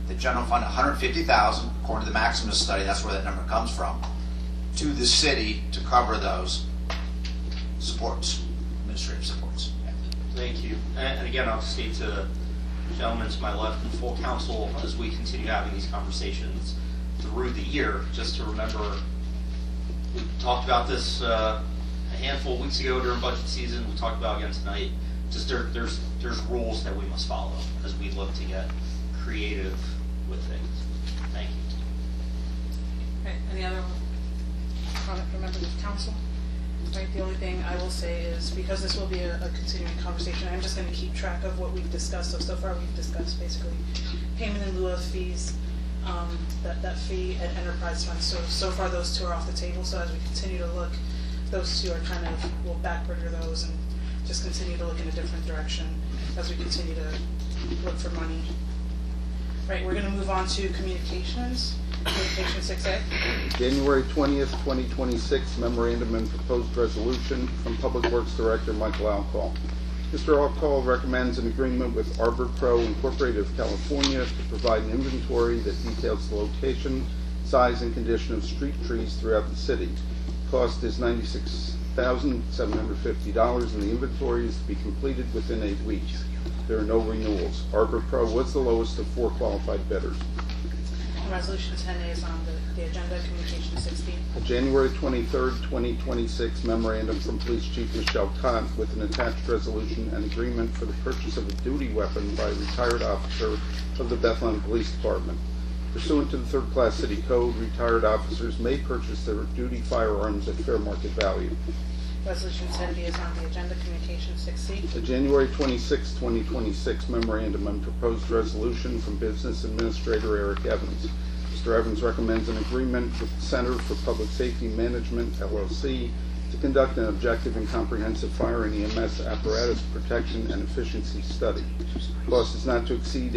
the general fund $150,000, according to the Maximus study, that's where that number comes from, to the city to cover those supports, administrative supports. Thank you. And again, I'll state to the gentlemen to my left and full council, as we continue having these conversations through the year, just to remember, we talked about this a handful of weeks ago during budget season. We talked about it again tonight. Just there's rules that we must follow as we look to get creative with things. Thank you. Okay, any other comment from members of council? Right, the only thing I will say is, because this will be a continuing conversation, I'm just going to keep track of what we've discussed. So far we've discussed basically payment in lieu of fees, that fee and enterprise funds. So far those two are off the table. So as we continue to look, those two are kind of, we'll backorder those and just continue to look in a different direction as we continue to look for money. Right, we're going to move on to communications. Communication 6A. January 20th, 2026, memorandum and proposed resolution from Public Works Director Michael Alcall. Mr. Alcall recommends an agreement with Arbor Pro Incorporated of California to provide an inventory that details the location, size, and condition of street trees throughout the city. Cost is $96,750, and the inventory is to be completed within 8 weeks. There are no renewals. Arbor Pro was the lowest of 4 qualified bidders. Resolution 10A is on the agenda, communication 16. A January 23rd, 2026 memorandum from Police Chief Michelle Cott with an attached resolution and agreement for the purchase of a duty weapon by a retired officer of the Bethlehem Police Department. Pursuant to the third-class city code, retired officers may purchase their duty firearms at fair market value. Resolution 10B is on the agenda, communication 6C. The January 26, 2026 memorandum and proposed resolution from Business Administrator Eric Evans. Mr. Evans recommends an agreement with the Center for Public Safety Management, LLC, to conduct an objective and comprehensive fire and EMS apparatus protection and efficiency study. Cost is not to exceed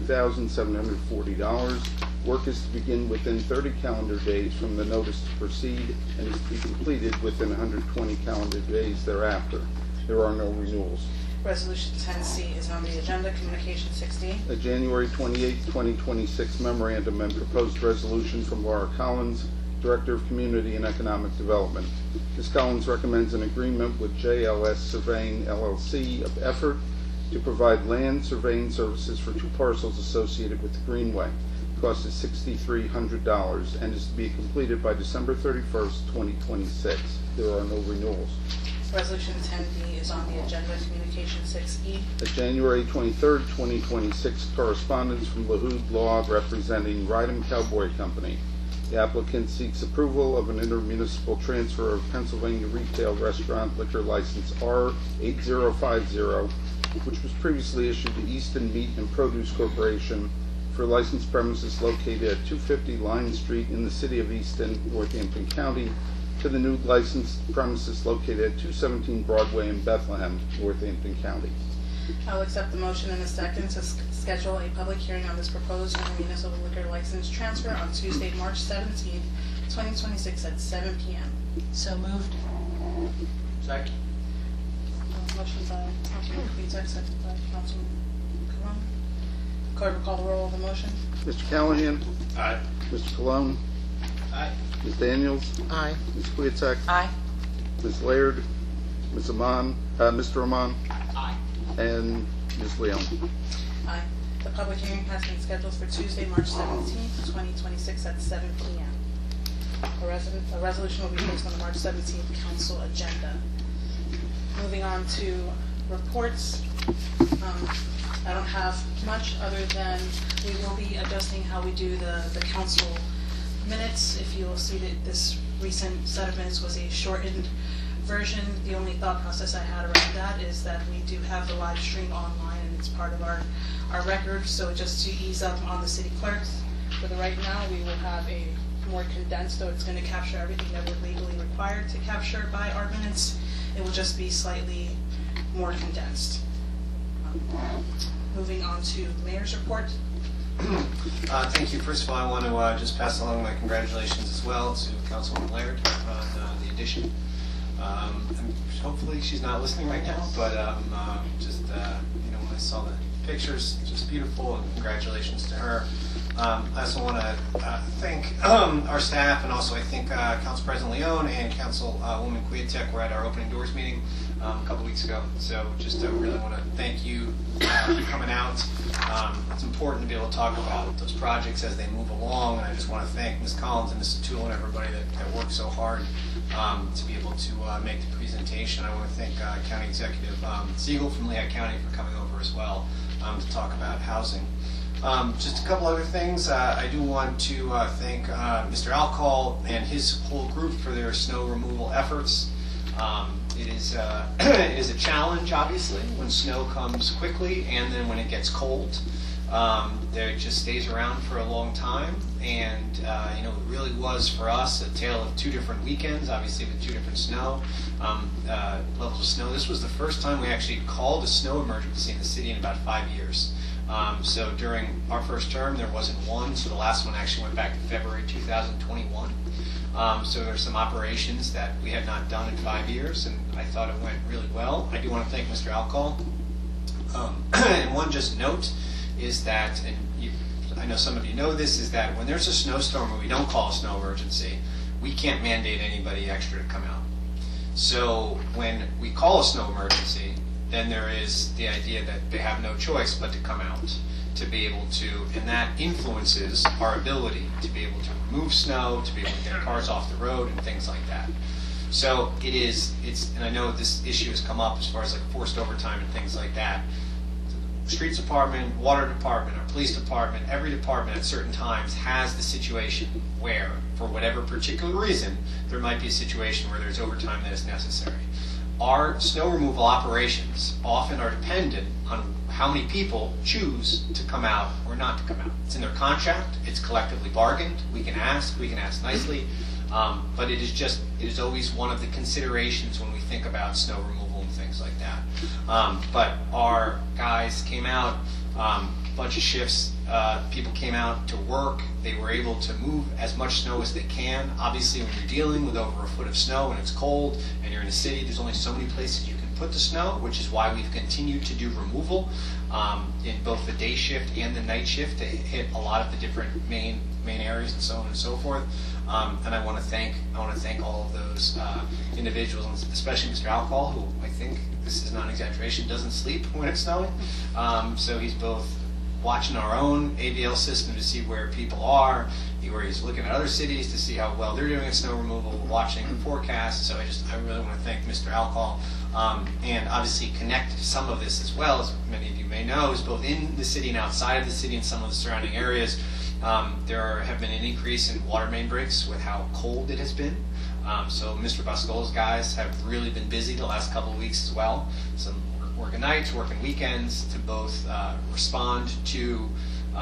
$82,740. Work is to begin within 30 calendar days from the notice to proceed and is to be completed within 120 calendar days thereafter. There are no renewals. Resolution 10C is on the agenda, communication 16. A January 28, 2026 memorandum and proposed resolution from Laura Collins, Director of Community and Economic Development. Ms. Collins recommends an agreement with JLS Surveying, LLC of Effort to provide land surveying services for 2 parcels associated with the Greenway. Cost is $6,300 and is to be completed by December 31st, 2026. There are no renewals. Resolution 10B is on the agenda, communication 6E. A January 23rd, 2026 correspondence from LaHood Law representing Rydam Cowboy Company. The applicant seeks approval of an intermunicipal transfer of Pennsylvania Retail Restaurant Liquor License R8050, which was previously issued to Easton Meat and Produce Corporation for licensed premises located at 250 Line Street in the city of Easton, Northampton County, to the new licensed premises located at 217 Broadway in Bethlehem, Northampton County. I'll accept the motion in a second to schedule a public hearing on this proposed intermunicipal liquor license transfer on Tuesday, March 17th, 2026 at 7 p.m. So moved. Second. Motion by Councilman Kwietzek, second by Councilman Cologne. Clerk will call the roll of the motion. Mr. Callahan? Aye. Mr. Cologne? Aye. Ms. Daniels? Aye. Ms. Kwietzek? Aye. Ms. Laird? Ms. Amon? Mr. Amon? Aye. And Ms. Leon? Aye. The public hearing has been scheduled for Tuesday, March 17th, 2026 at 7 p.m. A resolution will be placed on the March 17th council agenda. Moving on to reports. I don't have much other than we will be adjusting how we do the council minutes. If you will see that this recent set of minutes was a shortened version, the only thought process I had around that is that we do have the live stream online and it's part of our record, so just to ease up on the city clerks, for the right now we will have a more condensed, though it's going to capture everything that we're legally required to capture by our minutes. It will just be slightly more condensed. Moving on to the mayor's report. Thank you. First of all, I want to just pass along my congratulations as well to Councilwoman Laird on the addition. And hopefully she's not listening right now, but just when I saw the pictures, just beautiful, and congratulations to her. I also want to thank our staff, and also I think Council President Leone and Councilwoman Kwiatek were at our opening doors meeting a couple weeks ago. So just really want to thank you for coming out. It's important to be able to talk about those projects as they move along, and I just want to thank Ms. Collins and Ms. Toole and everybody that worked so hard to be able to make the presentation. I want to thank County Executive Siegel from Lehigh County for coming over as well to talk about housing. Just a couple other things. I do want to thank Mr. Alcohol and his whole group for their snow removal efforts. It is a challenge, obviously, when snow comes quickly and then when it gets cold. It just stays around for a long time, and it really was for us a tale of 2 different weekends, obviously with 2 different levels of snow. This was the first time we actually called a snow emergency in the city in about 5 years. So during our first term, there wasn't one, so the last one actually went back to February 2021. So there are some operations that we had not done in 5 years, and I thought it went really well. I do want to thank Mr. Alcohol. And one just note is that, and I know some of you know this, is that when there's a snowstorm and we don't call a snow emergency, we can't mandate anybody extra to come out. So when we call a snow emergency, then there is the idea that they have no choice but to come out to be able to, and that influences our ability to be able to remove snow, to be able to get cars off the road and things like that. So and I know this issue has come up as far as like forced overtime and things like that. Streets department, water department, our police department, every department at certain times has the situation where, for whatever particular reason, there might be a situation where there's overtime that is necessary. Our snow removal operations often are dependent on how many people choose to come out or not to come out. It's in their contract, it's collectively bargained, we can ask nicely, but it is always one of the considerations when we think about snow removal and things like that. But our guys came out, bunch of shifts, people came out to work. They were able to move as much snow as they can. Obviously, when you're dealing with over a foot of snow and it's cold and you're in a city, there's only so many places you can put the snow, which is why we've continued to do removal in both the day shift and the night shift to hit a lot of the different main areas and so on and so forth. And I want to thank all of those individuals, especially Mr. Alcohol, who I think, this is not an exaggeration, doesn't sleep when it's snowing. So he's both watching our own ABL system to see where people are, where he's looking at other cities to see how well they're doing in snow removal, watching the forecast. So I really want to thank Mr. Alcohol, and obviously connect some of this as well, as many of you may know, is both in the city and outside of the city and some of the surrounding areas. There have been an increase in water main breaks with how cold it has been. So Mr. Boscola's guys have really been busy the last couple of weeks as well. Some working nights, working weekends to both respond to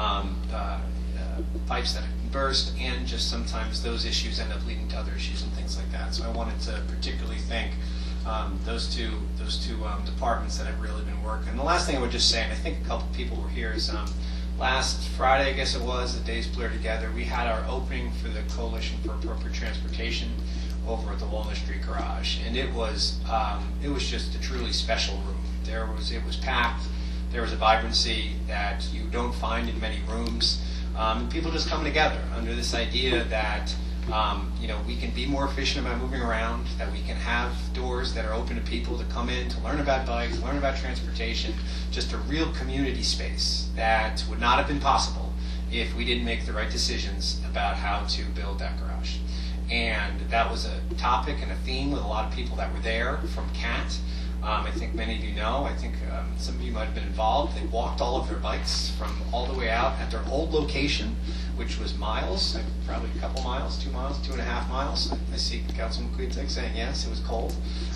pipes that have been burst, and just sometimes those issues end up leading to other issues and things like that. So I wanted to particularly thank those two departments that have really been working. And the last thing I would just say, and I think a couple people were here, is last Friday, I guess it was, the days blur together, we had our opening for the Coalition for Appropriate Transportation over at the Walnut Street Garage, and it was just a truly special room. It was packed. There was a vibrancy that you don't find in many rooms. And people just coming together under this idea that we can be more efficient about moving around, that we can have doors that are open to people to come in to learn about bikes, learn about transportation, just a real community space that would not have been possible if we didn't make the right decisions about how to build that garage. And that was a topic and a theme with a lot of people that were there from CAT. I think many of you know, I think some of you might have been involved. They walked all of their bikes from all the way out at their old location, which was miles, probably a couple miles, 2 miles, 2.5 miles. I see Councilman Kwiatek saying yes, it was cold.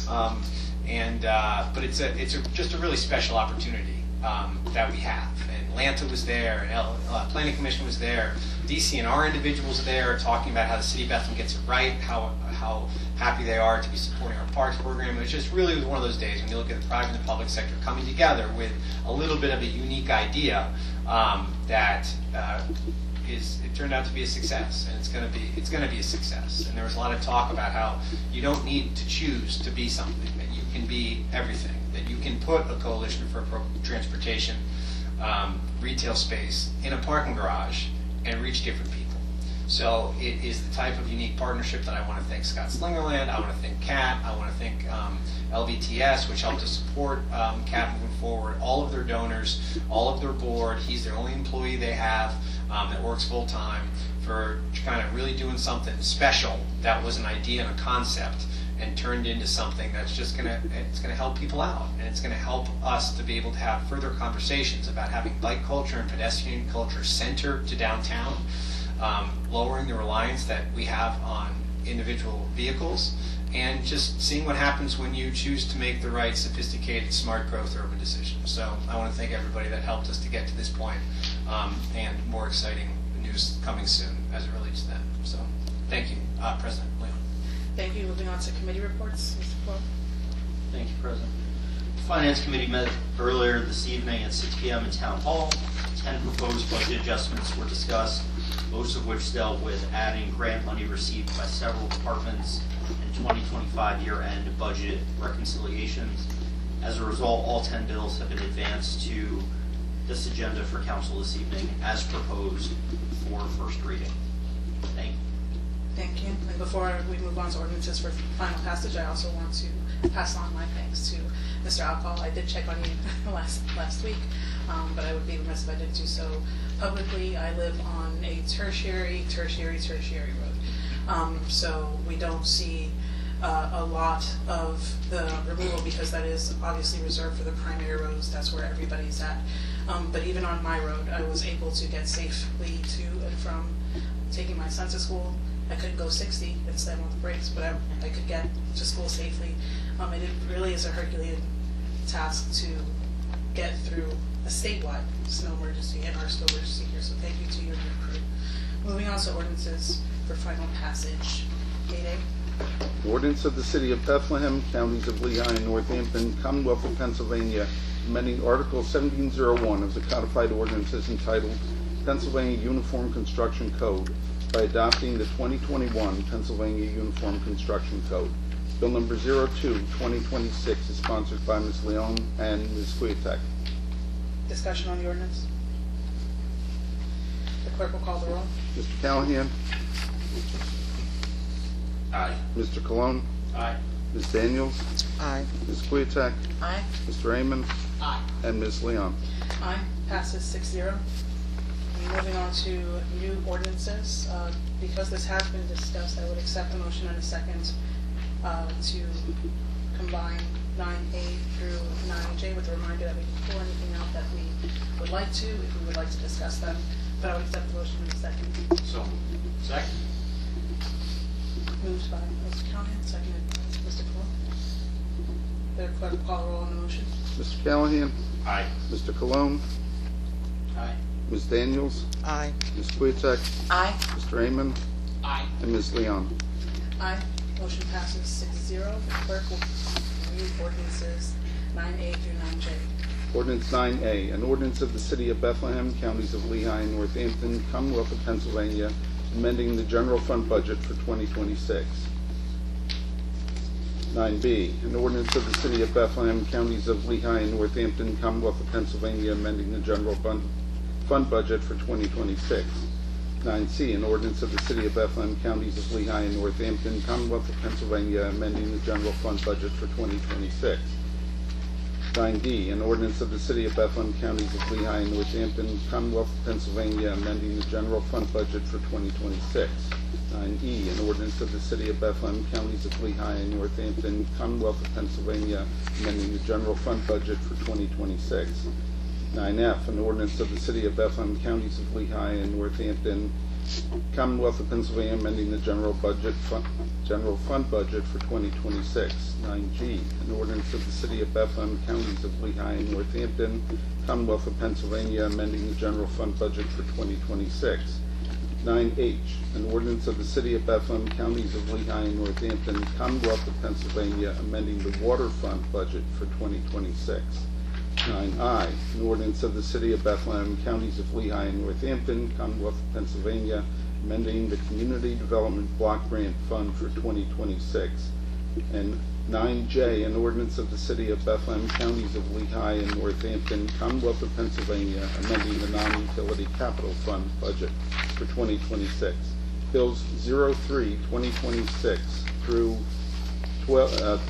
But it's just a really special opportunity that we have. And Lanta was there, and Planning Commission was there, DCNR individuals there talking about how the City of Bethlehem gets it right, how happy they are to be supporting our parks program. It was just really one of those days when you look at the private and the public sector coming together with a little bit of a unique idea that it turned out to be a success, and it's going to be a success. And there was a lot of talk about how you don't need to choose to be something, that you can be everything, that you can put a Coalition for Appropriate Transportation retail space in a parking garage and reach different people. So it is the type of unique partnership that I want to thank Scott Slingerland, I want to thank Kat, I want to thank LVTS, which helped to support Kat moving forward, all of their donors, all of their board. He's the only employee they have that works full time, for kind of really doing something special that was an idea and a concept and turned into something that's just gonna help people out, and it's gonna help us to be able to have further conversations about having bike culture and pedestrian culture centered to downtown, lowering the reliance that we have on individual vehicles, and just seeing what happens when you choose to make the right, sophisticated, smart growth urban decisions. So I want to thank everybody that helped us to get to this point, and more exciting news coming soon as it relates to that. So thank you, President Leon. Thank you. Moving on to committee reports, Mr. Flo. Thank you, President. The Finance Committee met earlier this evening at 6 p.m. in Town Hall. 10 proposed budget adjustments were discussed, most of which dealt with adding grant money received by several departments in 2025 year-end budget reconciliations. As a result, all 10 bills have been advanced to this agenda for council this evening as proposed for first reading. Thank you. Thank you. And before we move on to ordinances for final passage, I also want to pass on my thanks to Mr. Alcohol. I did check on you last week, but I would be remiss if I didn't do so publicly. I live on a tertiary road. So we don't see a lot of the removal, because that is obviously reserved for the primary roads. That's where everybody's at. But even on my road, I was able to get safely to and from taking my son to school. I couldn't go 60 and slam on the brakes, but I could get to school safely. And it really is a Herculean task to get through a statewide snow emergency and our snow emergency here. So thank you to you and your crew. Moving on to ordinances for final passage. 8A. Ordinance of the City of Bethlehem, Counties of Lehigh and Northampton, Commonwealth of Pennsylvania, amending Article 1701 of the Codified Ordinances entitled Pennsylvania Uniform Construction Code by adopting the 2021 Pennsylvania Uniform Construction Code. Bill number 02-2026 is sponsored by Ms. Leon and Ms. Kwiatek. Discussion on the ordinance. The clerk will call the roll. Mr. Callahan? Aye. Mr. Cologne? Aye. Ms. Daniels? Aye. Ms. Kwiatek? Aye. Mr. Amon? Aye. And Ms. Leon. Aye. Passes 6-0. Moving on to new ordinances. Because this has been discussed, I would accept a motion and a second to combine 9A through 9J, with a reminder that we can pull anything out that we would like to, if we would like to discuss them. But I would accept the motion in a second. So, second. Moved by Mr. Callahan, seconded by Mr. Cologne. The clerk will call the roll on the motion. Mr. Callahan? Aye. Mr. Cologne? Aye. Ms. Daniels? Aye. Ms. Kwiatek? Aye. Mr. Amon? Aye. And Ms. Leon. Aye. Motion passes 6-0. The clerk will read ordinances 9A through 9J. Ordinance 9A, an ordinance of the City of Bethlehem, Counties of Lehigh and Northampton, Commonwealth of Pennsylvania, amending the general fund budget for 2026. 9B, an ordinance of the City of Bethlehem, Counties of Lehigh and Northampton, Commonwealth of Pennsylvania, amending the general fund budget for 2026. 9C, an ordinance of the City of Bethlehem, Counties of Lehigh and Northampton, Commonwealth of Pennsylvania, amending the general fund budget for 2026. 9D, an ordinance of the City of Bethlehem, Counties of Lehigh and Northampton, Commonwealth of Pennsylvania, amending the general fund budget for 2026. 9E, an ordinance of the City of Bethlehem, Counties of Lehigh and Northampton, Commonwealth of Pennsylvania, amending the general fund budget for 2026. 9F, an ordinance of the City of Bethlehem, Counties of Lehigh and Northampton, Commonwealth of Pennsylvania, amending the general fund budget for 2026. 9G, an ordinance of the City of Bethlehem, Counties of Lehigh and Northampton, Commonwealth of Pennsylvania, amending the general fund budget for 2026. 9H, an ordinance of the City of Bethlehem, Counties of Lehigh and Northampton, Commonwealth of Pennsylvania, amending the water fund budget for 2026. 9I, an ordinance of the City of Bethlehem, Counties of Lehigh and Northampton, Commonwealth of Pennsylvania, amending the Community Development Block Grant Fund for 2026. And 9J, an ordinance of the City of Bethlehem, Counties of Lehigh and Northampton, Commonwealth of Pennsylvania, amending the non-utility capital fund budget for 2026. Bills 03-2026 through 12 of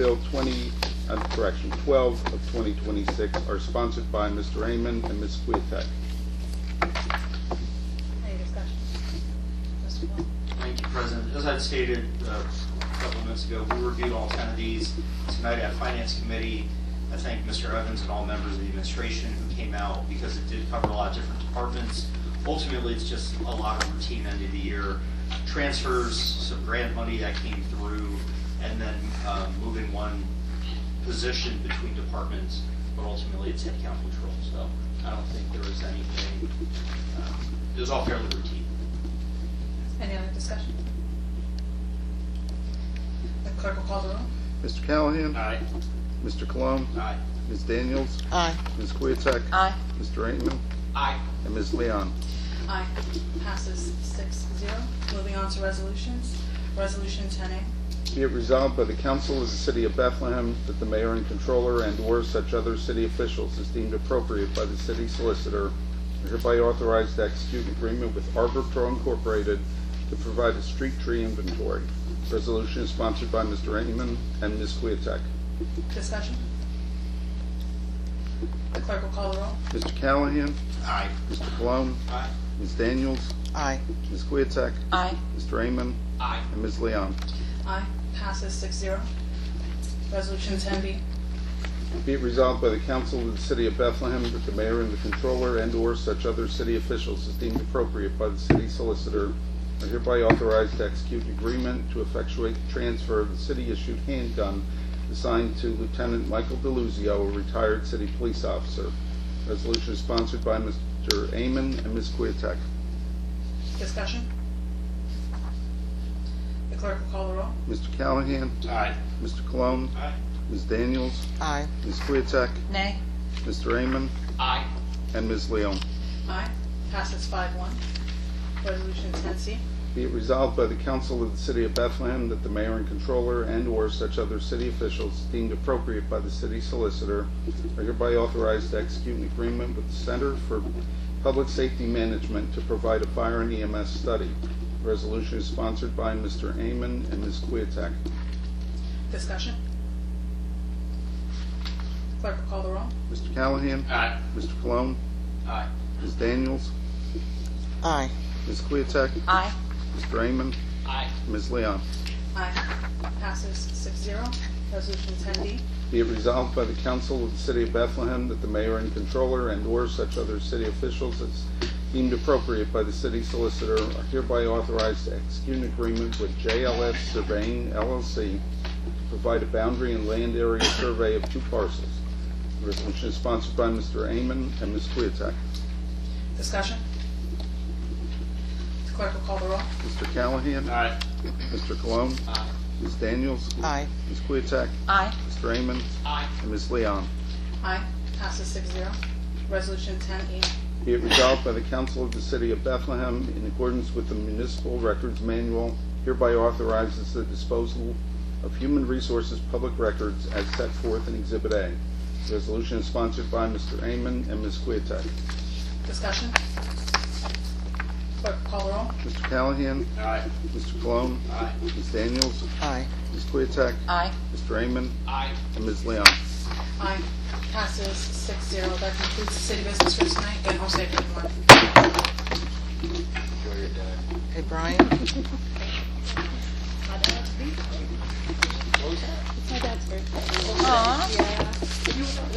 2026 are sponsored by Mr. Amon and Ms. Kwiatek. Any discussion? Mr. Paul? Thank you, President. As I stated a couple of minutes ago, we reviewed all 10 of these tonight at Finance Committee. I thank Mr. Evans and all members of the administration who came out because it did cover a lot of different departments. Ultimately, it's just a lot of routine end of the year transfers, some grant money that came through, and then moving one position between departments, but ultimately it's headcount control. So I don't think there was anything, it was all fairly routine. Any other discussion? The clerk will call the roll. Mr. Callahan? Aye. Mr. Cologne? Aye. Ms. Daniels? Aye. Ms. Kwiatek? Aye. Mr. Amon? Aye. And Ms. Leon? Aye. Passes 6-0. Moving on to resolutions. Resolution 10A. Be it resolved by the Council of the City of Bethlehem that the mayor and controller and/or such other city officials as deemed appropriate by the city solicitor are hereby authorized to execute an agreement with Arbor Pro Incorporated to provide a street tree inventory. Resolution is sponsored by Mr. Amon and Ms. Kwiatek. Discussion. The clerk will call the roll. Mr. Callahan? Aye. Mr. Cologne? Aye. Ms. Daniels? Aye. Ms. Kwiatek? Aye. Mr. Amon? Aye. And Ms. Leon? Aye. Passes 6-0. Resolution 10B. Be it resolved by the Council of the City of Bethlehem that the mayor and the controller and/or such other city officials as deemed appropriate by the city solicitor are hereby authorized to execute an agreement to effectuate the transfer of the city-issued handgun assigned to Lieutenant Michael DeLuzio, a retired city police officer. Resolution is sponsored by Mr. Amon and Ms. Kwiatek. Discussion. The clerk will call the roll. Mr. Callahan? Aye. Mr. Cologne? Aye. Ms. Daniels? Aye. Ms. Kwiatek? Nay. Mr. Amon? Aye. And Ms. Leon? Aye. Passes 5-1. Resolution 10C. Be it resolved by the Council of the City of Bethlehem that the mayor and controller and/or such other city officials deemed appropriate by the city solicitor are hereby authorized to execute an agreement with the Center for Public Safety Management to provide a fire and EMS study. The resolution is sponsored by Mr. Amon and Ms. Kwiatek. Discussion. Clerk will call the roll. Mr. Callahan? Aye. Mr. Cologne? Aye. Ms. Daniels? Aye. Ms. Kwiatek? Aye. Mr. Amon? Aye. Ms. Leon? Aye. Passes 6-0. Resolution 10D. Be it resolved by the Council of the City of Bethlehem that the mayor and controller and/or such other city officials as deemed appropriate by the city solicitor are hereby authorized to execute an agreement with JLS Surveying LLC to provide a boundary and land area survey of 2 parcels. The resolution is sponsored by Mr. Amon and Ms. Kwiatek. Discussion. The clerk will call the roll. Mr. Callahan? Aye. Mr. Cologne? Aye. Ms. Daniels? Aye. Ms. Kwiatek? Aye. Mr. Amon? Aye. And Ms. Leon? Aye. Passes 6-0. Resolution 10E. Be it resolved by the Council of the City of Bethlehem, in accordance with the Municipal Records Manual, hereby authorizes the disposal of human resources public records as set forth in Exhibit A. The resolution is sponsored by Mr. Amon and Ms. Kwiatek. Discussion. Clerk will call the roll. Mr. Callahan? Aye. Mr. Cologne? Aye. Ms. Daniels? Aye. Ms. Kwiatek? Aye. Mr. Amon? Aye. And Ms. Leon? Aye. Passes 6-0. That concludes the city business for tonight. Get home safe, everyone. Enjoy your day. Hey, Brian. My dad's birthday. It's my dad's birthday. Aw. Yeah.